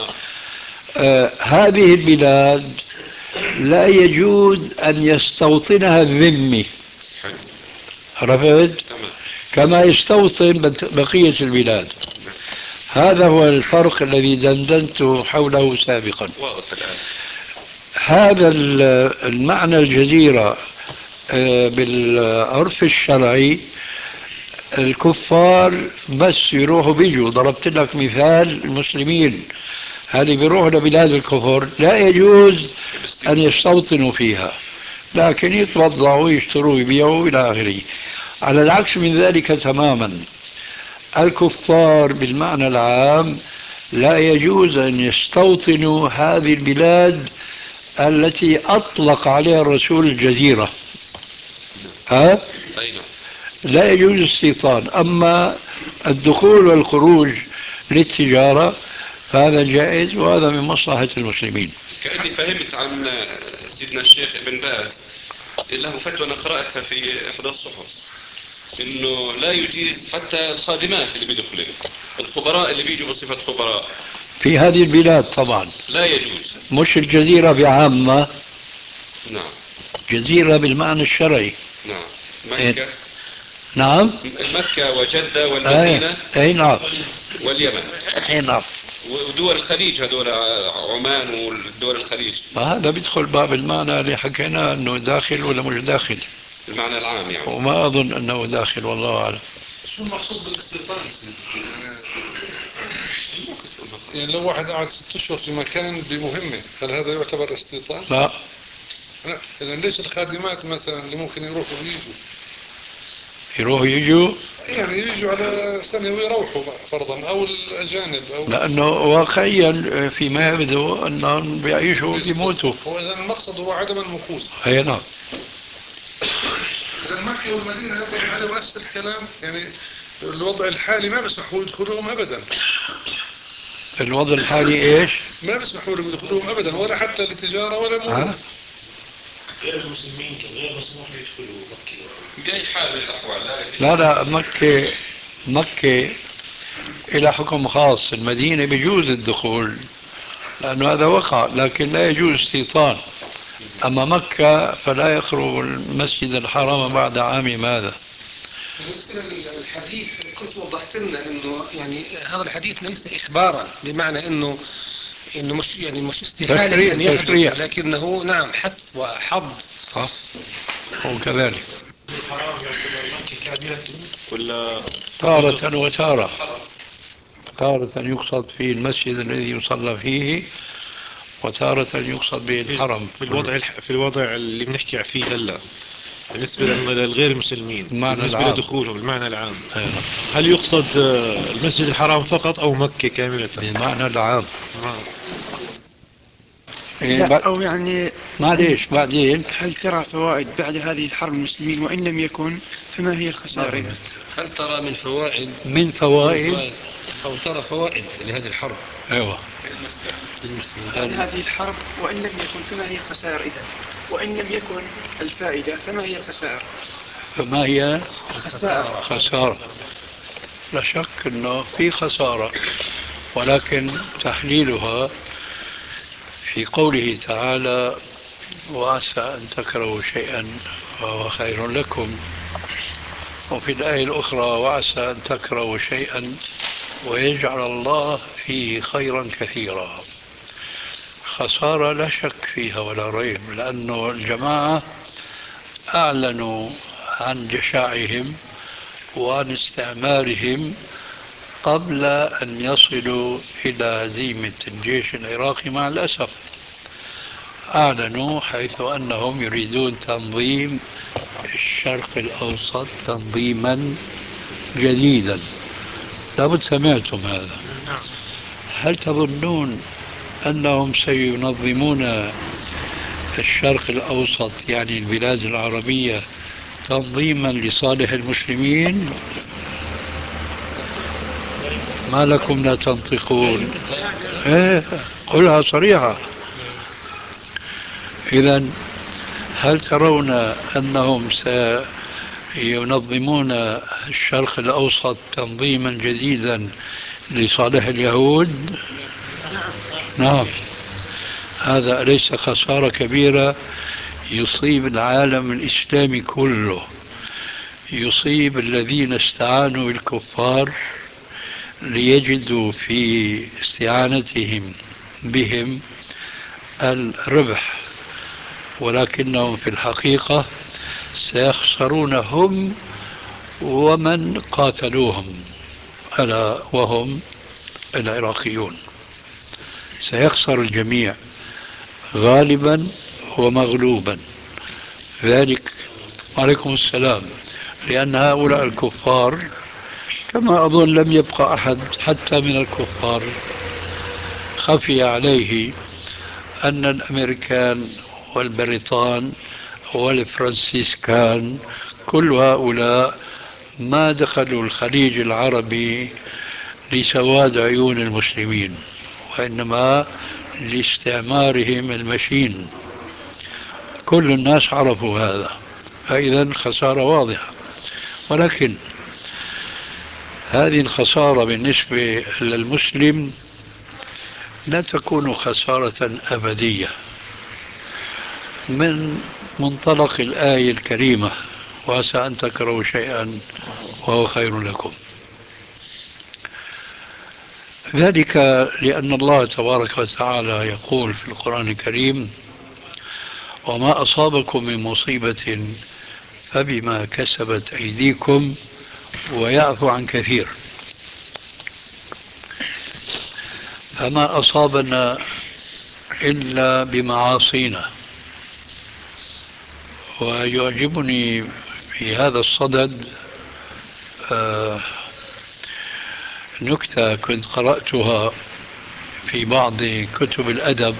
هذه البلاد لا يجوز أن يستوطنها الذمي، عرفت؟ كما يستوطن بقية البلاد. هذا هو الفرق الذي دندنت حوله سابقا. هذا المعنى الجزيرة بالعرف الشرعي الكفار بس يروحوا بيجوا. ضربت لك مثال المسلمين، هذه بيروحوا لبلاد الكفر لا يجوز أن يستوطنوا فيها، لكن يتوضعوا ويشتروا ويبيعوا إلى آخره. على العكس من ذلك تماما، الكفار بالمعنى العام لا يجوز أن يستوطنوا هذه البلاد التي أطلق عليها الرسول الجزيرة. لا يجوز الاستيطان. أما الدخول والخروج للتجارة فهذا جائز، وهذا من مصلحة المسلمين. كأني فهمت عن سيدنا الشيخ ابن باز له فتوى أنا قرأتها في إحدى الصحف، إنه لا يجيز حتى الخادمات اللي بيدخلوا، الخبراء اللي بيجوا بصفة خبراء في هذه البلاد طبعا لا يجوز. مش الجزيرة بعامة. نعم. جزيرة بالمعنى الشرعي. نعم. مكة. نعم. مكة وجدة والمدينة. أي نعم. واليمن. أي نعم. ودول الخليج هذول عمان والدول الخليج. هذا بيدخل باب المعنى اللي حكينا أنه داخل ولا مش داخل، المعنى العام يعني. وما أظن أنه داخل والله أعلم. شو المقصود بالاستيطان؟ يعني لو واحد قعد 6 أشهر في مكان بمهمة، هل هذا يعتبر استيطان؟ لا. إذا ليش الخادمات مثلا اللي ممكن يروحوا يجوا يعني يجوا على سنة ويروحوا فرضا، أو الأجانب أو لأنه واقعيا فيما يبدو أنهم بيعيشوا بيموتوا. وإذا المقصد هو عدم المكوس. أي نعم. إذا مكة والمدينة يطلق عليهم نفس الكلام، يعني الوضع الحالي ما بيسمحوا يدخلوهم أبدا. الوضع الحالي إيش؟ ما بيسمحوا لهم يدخلوهم أبدا، ولا حتى للتجارة ولا مرور. غير المسلمين غير مسموح يدخلوا مكة. بأي حال من الأحوال لا مكة إلى حكم خاص، المدينة بيجوز الدخول لأنه هذا وقع، لكن لا يجوز استيطان. أما مكة فلا يخرج المسجد الحرام بعد عام هذا. بالنسبة للحديث كنت وضحت لنا انه يعني هذا الحديث ليس اخبارا بمعنى انه مش استحالة ان يحدث، لكنه نعم حث وحض. هو كذلك. الحرام يعتبر مكة كاملة ولا تارة وتارة. تارة يقصد فيه المسجد الذي يصلى فيه، وتارة يقصد به الحرم. في الوضع اللي بنحكي فيه هلا بالنسبة للغير المسلمين، بالنسبة لدخولهم بالمعنى العام، هل يقصد المسجد الحرام فقط أو مكة كاملة؟ بالمعنى العام. أو يعني معليش بعدين. هل ترى فوائد بعد هذه الحرب المسلمين، وإن لم يكن فما هي الخسائر؟ هل ترى من فوائد أو ترى فوائد لهذه الحرب؟ أيوة. بعد هذه الحرب وإن لم يكن فما هي الخسائر إذن؟ وإن لم يكن الفائدة فما هي الخسارة؟ فما هي الخسارة؟ خسارة. لا شك أنه في خسارة، ولكن تحليلها في قوله تعالى وعسى أن تكرهوا شيئا وهو خير لكم، وفي الآية الأخرى وعسى أن تكرهوا شيئا ويجعل الله فيه خيرا كثيرا. خسارة لا شك فيها ولا ريب، لأنه الجماعة أعلنوا عن جشاعهم وعن استعمارهم قبل أن يصلوا إلى هزيمة الجيش العراقي. مع الأسف أعلنوا حيث أنهم يريدون تنظيم الشرق الأوسط تنظيما جديدا. لابد سمعتم هذا. هل تظنون أنهم سينظمون الشرق الأوسط يعني البلاد العربية تنظيما لصالح المسلمين؟ ما لكم لا تنطقون؟ قلها صريحة. إذن هل ترون أنهم سينظمون الشرق الأوسط تنظيما جديدا لصالح اليهود؟ نعم. هذا أليس خسارة كبيرة يصيب العالم الإسلامي كله، يصيب الذين استعانوا بالكفار ليجدوا في استعانتهم بهم الربح، ولكنهم في الحقيقة سيخسرون هم ومن قاتلوهم، ألا وهم العراقيون. سيخسر الجميع غالبا ومغلوبا. ذلك عليكم السلام، لأن هؤلاء الكفار كما أظن لم يبقى أحد حتى من الكفار خفي عليه أن الأمريكان والبريطان والفرنسيسكان كل هؤلاء ما دخلوا الخليج العربي لسواد عيون المسلمين، وإنما لاستعمارهم المشين. كل الناس عرفوا هذا، فإذا خسارة واضحة. ولكن هذه الخسارة بالنسبة للمسلم لا تكون خسارة أبدية من منطلق الآية الكريمة وعسى أن تكرهوا شيئا وهو خير لكم. ذلك لأن الله تبارك وتعالى يقول في القرآن الكريم وما أصابكم من مصيبة فبما كسبت أيديكم ويعفو عن كثير. فما أصابنا إلا بمعاصينا. ويعجبني في هذا الصدد نكتة كنت قرأتها في بعض كتب الأدب.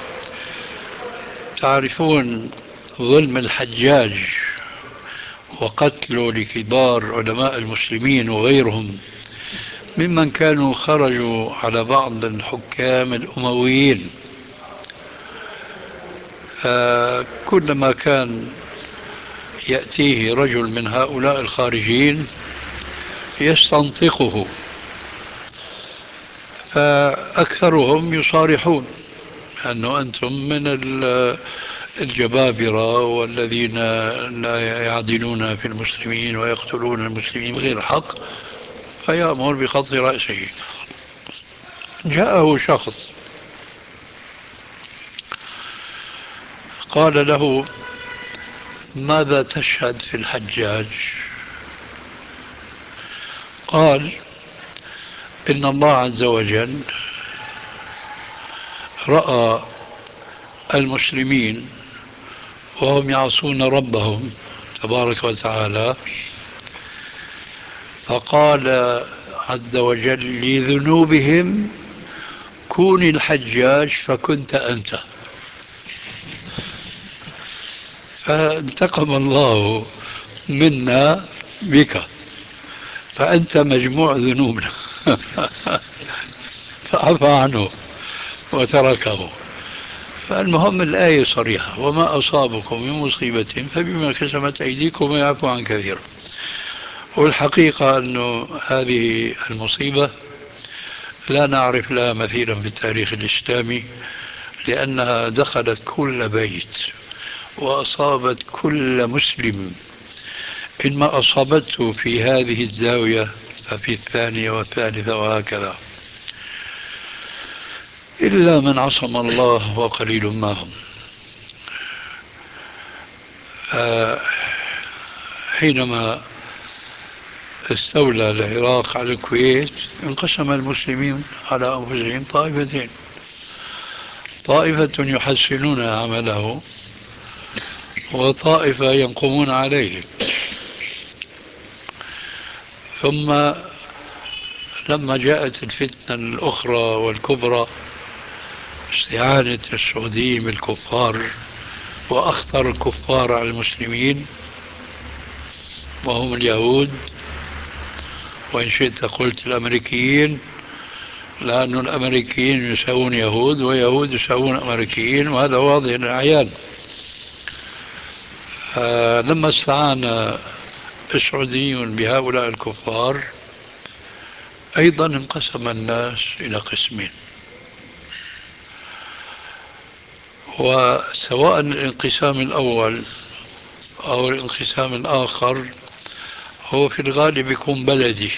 تعرفون ظلم الحجاج وقتله لكبار علماء المسلمين وغيرهم ممن كانوا خرجوا على بعض الحكام الأمويين. كلما كان يأتيه رجل من هؤلاء الخارجين يستنطقه، فأكثرهم يصارحون أنه أنتم من الجبابرة والذين لا يعدلون في المسلمين ويقتلون المسلمين بغير حق، فيأمر بقطع رأسه. جاءه شخص قال له ماذا تشهد في الحجاج؟ قال إن الله عز وجل رأى المسلمين وهم يعصون ربهم تبارك وتعالى، فقال عز وجل لذنوبهم كوني الحجاج فكنت أنت. فانتقم الله منا بك، فأنت مجموع ذنوبنا فعفى عنه وتركه. فالمهم الآية صريحة: وما أصابكم من مصيبة فبما كسبت أيديكم ويعفو عن كثير. والحقيقة أن هذه المصيبة لا نعرف لها مثيلا في التاريخ الإسلامي، لأنها دخلت كل بيت وأصابت كل مسلم. إن ما أصابته في هذه الزاوية ففي الثانية والثالثة وهكذا، إلا من عصم الله وقليل ما هم. حينما استولى العراق على الكويت انقسم المسلمين على أنفسهم طائفتين: طائفة يحسنون عمله وطائفة ينقمون عليه. ثم لما جاءت الفتنة الأخرى والكبرى، استعانة السعوديين بالكفار وأخطر الكفار على المسلمين وهم اليهود، وإن شئت قلت الأمريكيين، لأن الأمريكيين يساوون يهود ويهود يساوون أمريكيين، وهذا واضح للعيان. لما استعان السعوديون بهؤلاء الكفار أيضا انقسم الناس إلى قسمين، وسواء الانقسام الأول أو الانقسام الآخر هو في الغالب يكون بلدي،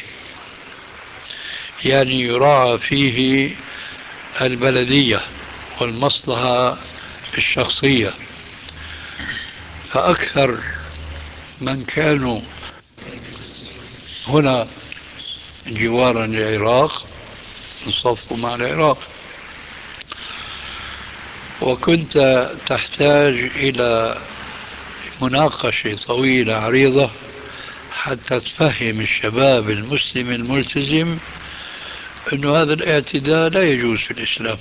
يعني يراعى فيه البلدية والمصلحة الشخصية. فأكثر من كانوا هنا جوارا للعراق انصفوا مع العراق، وكنت تحتاج إلى مناقشة طويلة عريضة حتى تفهم الشباب المسلم الملتزم أن هذا الاعتداء لا يجوز في الإسلام.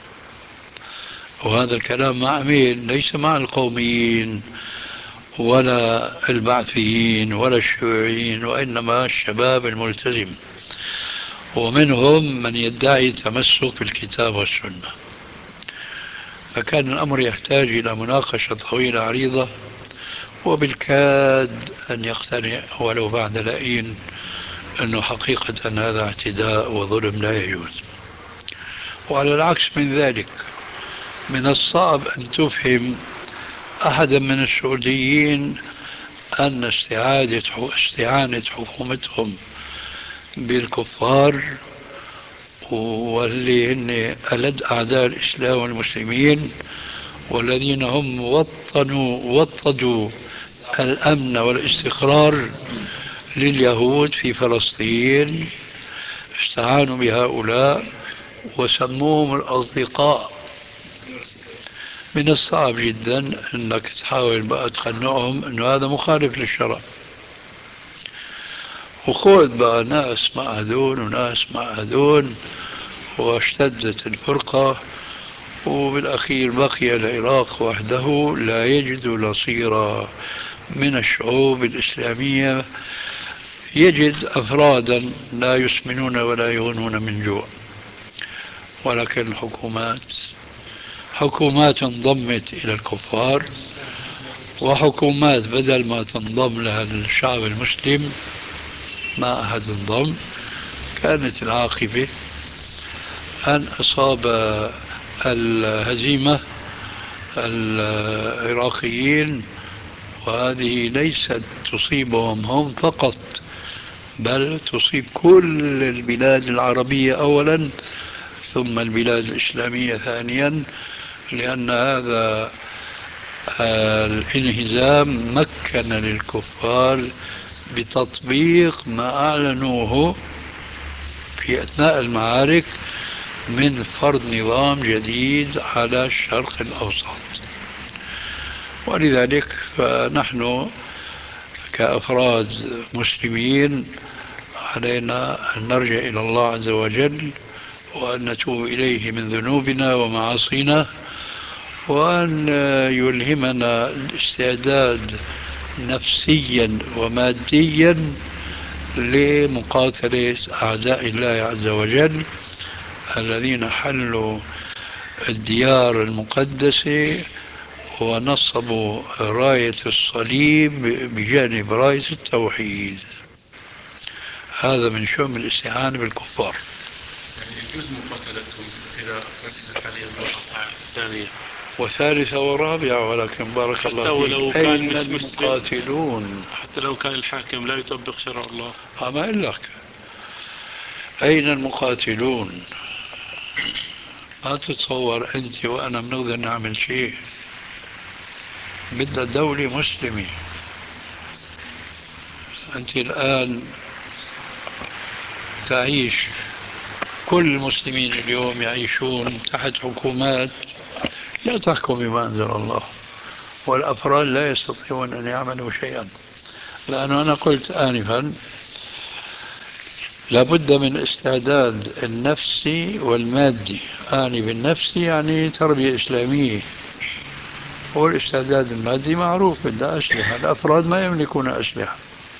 وهذا الكلام مع مين؟ ليس مع القوميين ولا البعثيين ولا الشيوعيين، وإنما الشباب الملتزم، ومنهم من يدعي التمسك بالكتاب والسنة. فكان الأمر يحتاج إلى مناقشة طويلة عريضة، وبالكاد أن يقتنع ولو بعد لئيم أنه حقيقة هذا اعتداء وظلم لا يجوز. وعلى العكس من ذلك، من الصعب أن تفهم أحدا من السعوديين أن استعانة حكومتهم بالكفار واللي هن ألد أعداء الإسلام والمسلمين، والذين هم وطدوا الأمن والاستقرار لليهود في فلسطين، استعانوا بهؤلاء وسموهم الأصدقاء. من الصعب جدا أنك تحاول بقى تقنعهم أنه هذا مخالف للشرع، وخذ بقى ناس مع هذول وناس مع هذول، واشتدت الفرقة، وبالأخير بقي العراق وحده لا يجد نصيرا من الشعوب الإسلامية، يجد أفرادا لا يسمنون ولا يغنون من جوع. ولكن حكومات انضمت إلى الكفار، وحكومات بدل ما تنضم لها الشعب المسلم ما أحد انضم. كانت العاقبة أن أصاب الهزيمة العراقيين، وهذه ليست تصيبهم هم فقط، بل تصيب كل البلاد العربية أولا ثم البلاد الإسلامية ثانيا، لأن هذا الانهزام مكن للكفار بتطبيق ما أعلنوه في أثناء المعارك من فرض نظام جديد على الشرق الأوسط. ولذلك فنحن كأفراد مسلمين علينا أن نرجع إلى الله عز وجل، وأن نتوب إليه من ذنوبنا ومعاصينا، وأن يلهمنا الاستعداد نفسيا وماديا لمقاتلة أعداء الله عز وجل الذين حلوا الديار المقدسة ونصبوا راية الصليب بجانب راية التوحيد. هذا من شؤم الاستعانة بالكفار. يعني يجوز مقاتلتهم إلى حاليا المقاطعة الثانية وثالثة ورابعة، ولكن بارك الله فيك أين المقاتلون؟ حتى لو كان الحاكم لا يطبق شرع الله. ما أقول لك أين المقاتلون؟ ما تتصور أنت وأنا بنقدر نعمل شيء. بدها دولة مسلمة. أنت الآن تعيش، كل المسلمين اليوم يعيشون تحت حكومات لا تحكم بما أنزل الله، والأفراد لا يستطيعون أن يعملوا شيئا. لأنه أنا قلت آنفا لابد من استعداد النفسي والمادي. أعني بالنفسي يعني تربية إسلامية، والاستعداد المادي معروف بدها أسلحة. الأفراد ما يملكون أسلحة،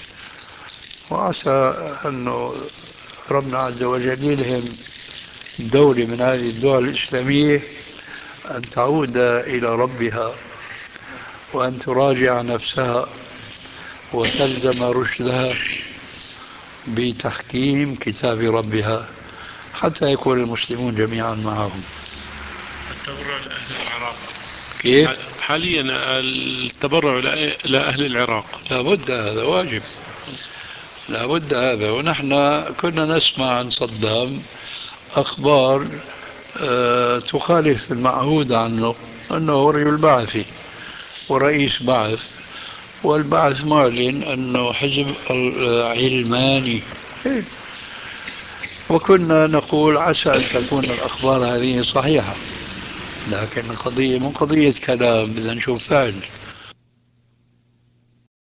وعسى أنه ربنا عز وجل يلهم دولة من هذه الدول الإسلامية أن تعود إلى ربها، وأن تراجع نفسها وتلزم رشدها بتحكيم كتاب ربها حتى يكون المسلمون جميعا معهم. التبرع لأهل العراق كيف؟ حاليا التبرع لأهل العراق لابد، هذا واجب، لابد هذا. ونحن كنا نسمع عن صدام أخبار تخالف المعهود عنه، أنه هو رجل بعثي ورئيس بعث، والبعث معلن أنه حزب علماني. وكنا نقول عسى أن تكون الأخبار هذه صحيحة، لكن القضية مو قضية كلام، بدنا نشوف فعل.